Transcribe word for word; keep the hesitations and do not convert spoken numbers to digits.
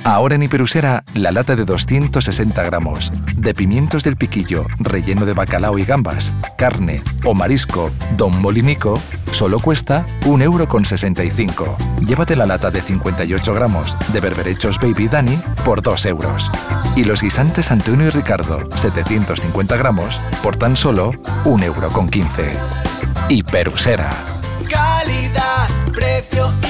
Ahora en Hiperusera, la lata de doscientos sesenta gramos de pimientos del piquillo relleno de bacalao y gambas, carne o marisco Don Molinico solo cuesta un euro con sesenta y cinco. Llévate la lata de cincuenta y ocho gramos de berberechos Baby Dani por dos euros. Y los guisantes Antonio y Ricardo, setecientos cincuenta gramos, por tan solo un euro con quince. Hiperusera. Calidad, precio